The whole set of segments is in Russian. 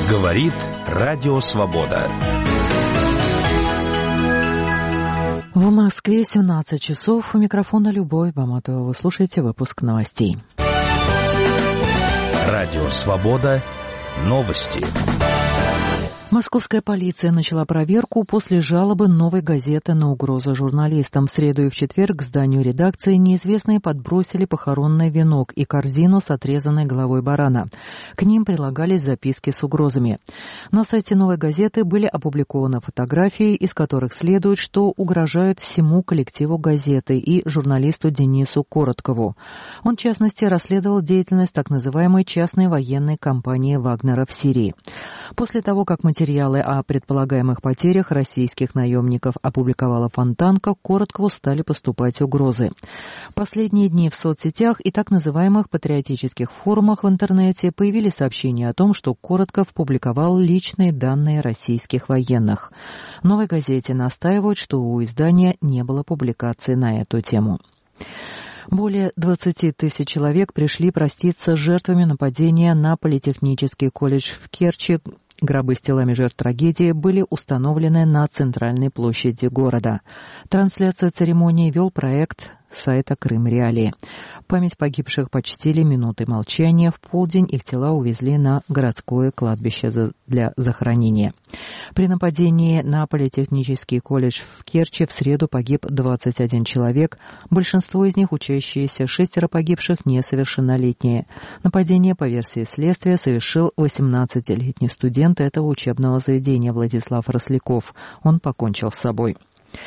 Говорит Радио Свобода. В Москве 17 часов. У микрофона Любовь Баматова. Вы слушаете выпуск новостей. Радио Свобода. Новости. Московская полиция начала проверку после жалобы «Новой газеты» на угрозу журналистам. В среду и в четверг к зданию редакции неизвестные подбросили похоронный венок и корзину с отрезанной головой барана. К ним прилагались записки с угрозами. На сайте «Новой газеты» были опубликованы фотографии, из которых следует, что угрожают всему коллективу газеты и журналисту Денису Короткову. Он, в частности, расследовал деятельность так называемой частной военной компании Вагнера в Сирии. После того, как материалы о предполагаемых потерях российских наемников опубликовала Фонтанка, Короткову стали поступать угрозы. В последние дни в соцсетях и так называемых патриотических форумах в интернете появились сообщения о том, что Коротков публиковал личные данные российских военных. В «Новой газете» настаивают, что у издания не было публикации на эту тему. Более 20 тысяч человек пришли проститься с жертвами нападения на Политехнический колледж в Керчи. Гробы с телами жертв трагедии были установлены на центральной площади города. Трансляцию церемонии вел проект сайта «Крым Реалии». Память погибших почтили минутой молчания. В полдень их тела увезли на городское кладбище для захоронения. При нападении на Политехнический колледж в Керчи в среду погиб 21 человек. Большинство из них учащиеся, 6 погибших несовершеннолетние. Нападение, по версии следствия, совершил 18-летний студент этого учебного заведения Владислав Росляков. Он покончил с собой.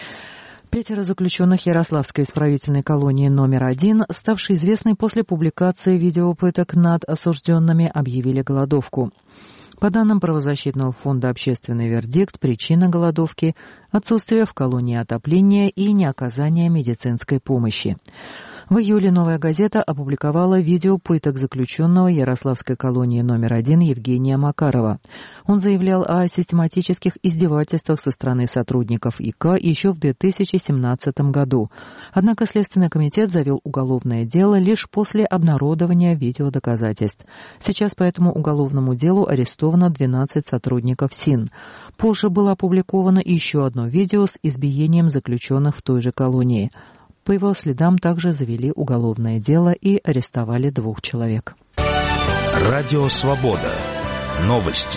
5 заключенных Ярославской исправительной колонии номер 1, ставшей известной после публикации видео пыток над осужденными, объявили голодовку. По данным правозащитного фонда «Общественный вердикт», причина голодовки – отсутствие в колонии отопления и неоказание медицинской помощи. В июле «Новая газета» опубликовала видео пыток заключенного Ярославской колонии номер 1 Евгения Макарова. Он заявлял о систематических издевательствах со стороны сотрудников ИК еще в 2017 году. Однако Следственный комитет завел уголовное дело лишь после обнародования видеодоказательств. Сейчас по этому уголовному делу арестовано 12 сотрудников СИН. Позже было опубликовано еще одно видео с избиением заключенных в той же колонии. По его следам также завели уголовное дело и арестовали 2 человек. Радио Свобода. Новости.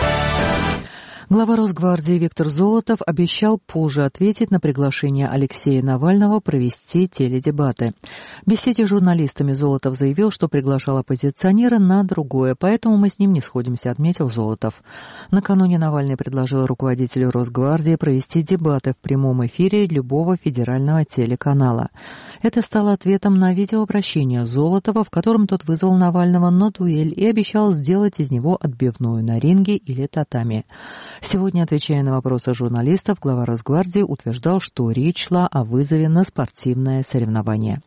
Глава Росгвардии Виктор Золотов обещал позже ответить на приглашение Алексея Навального провести теледебаты. В беседе с журналистами Золотов заявил, что приглашал оппозиционера на другое, поэтому мы с ним не сходимся, отметил Золотов. Накануне Навальный предложил руководителю Росгвардии провести дебаты в прямом эфире любого федерального телеканала. Это стало ответом на видеообращение Золотова, в котором тот вызвал Навального на дуэль и обещал сделать из него отбивную на ринге или татами. Сегодня, отвечая на вопросы журналистов, глава Росгвардии утверждал, что речь шла о вызове на спортивное соревнование.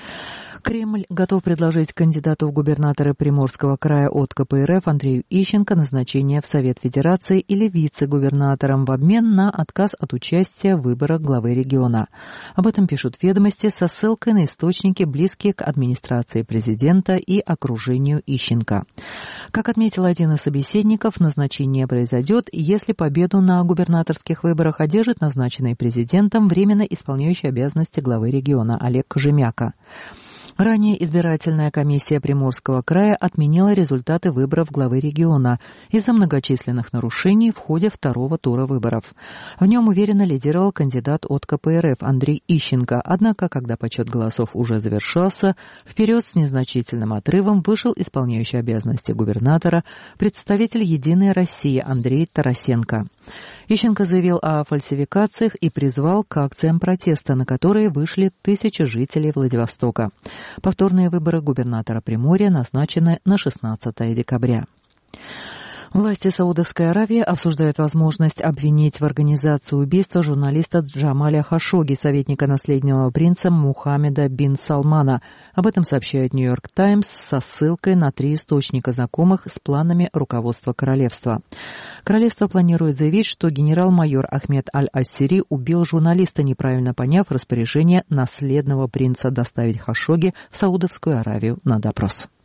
Кремль готов предложить кандидату в губернаторы Приморского края от КПРФ Андрею Ищенко назначение в Совет Федерации или вице-губернатором в обмен на отказ от участия в выборах главы региона. Об этом пишут «Ведомости» со ссылкой на источники, близкие к администрации президента и окружению Ищенко. Как отметил один из собеседников, назначение произойдет, если победу на губернаторских выборах одержит назначенный президентом временно исполняющий обязанности главы региона Олег Кожемяка. Ранее избирательная комиссия Приморского края отменила результаты выборов главы региона из-за многочисленных нарушений в ходе второго тура выборов. В нем уверенно лидировал кандидат от КПРФ Андрей Ищенко, однако, когда подсчет голосов уже завершался, вперед с незначительным отрывом вышел исполняющий обязанности губернатора представитель «Единой России» Андрей Тарасенко. Ищенко заявил о фальсификациях и призвал к акциям протеста, на которые вышли тысячи жителей Владивостока. Повторные выборы губернатора Приморья назначены на 16 декабря. Власти Саудовской Аравии обсуждают возможность обвинить в организации убийства журналиста Джамаля Хашогги, советника наследного принца Мухаммеда бин Салмана. Об этом сообщает «Нью-Йорк Таймс» со ссылкой на 3 источника, знакомых с планами руководства королевства. Королевство планирует заявить, что генерал-майор Ахмед Аль-Ассири убил журналиста, неправильно поняв распоряжение наследного принца доставить Хашогги в Саудовскую Аравию на допрос.